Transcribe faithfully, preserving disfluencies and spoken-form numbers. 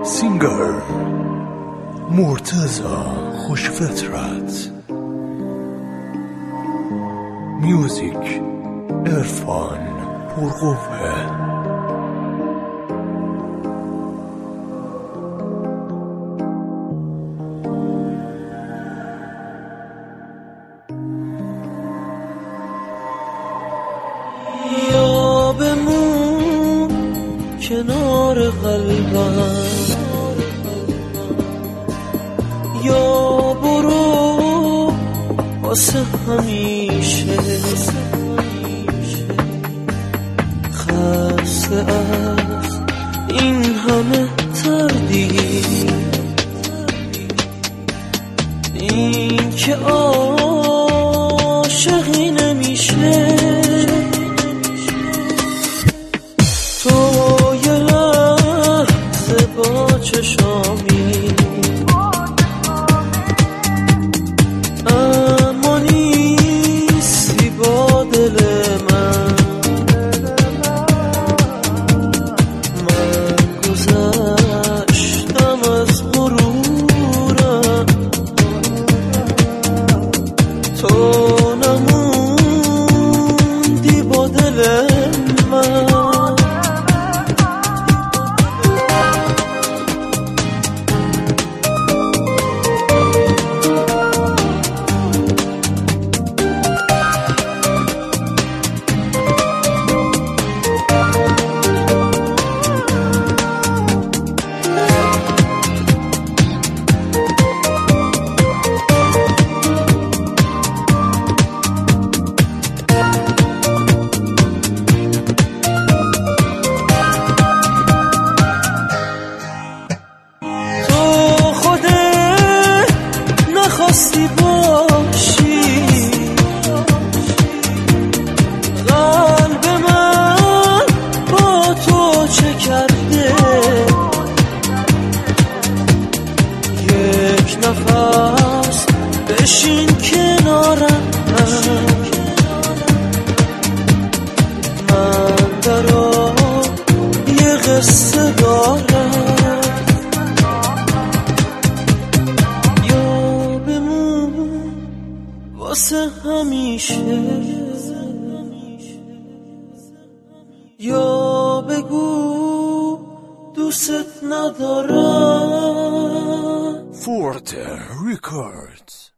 سینگر مرتضی خوشفطرت، میوزیک عرفان پرقوه. کنار قلبم یا برو واسه همیشه، خسته از این همه تردید، این که عاشقی نمیشه. چشامی اما نیستی با دل من، من گذشتم از غرورم، تو نموندی با دل من. خواستی باشی قلب من با تو چه کرده، یک نفس بشین کنارم، من برا یه قصه دارم، واسه همیشه، یا بگو دوست ندارم. فورت ریکاردز.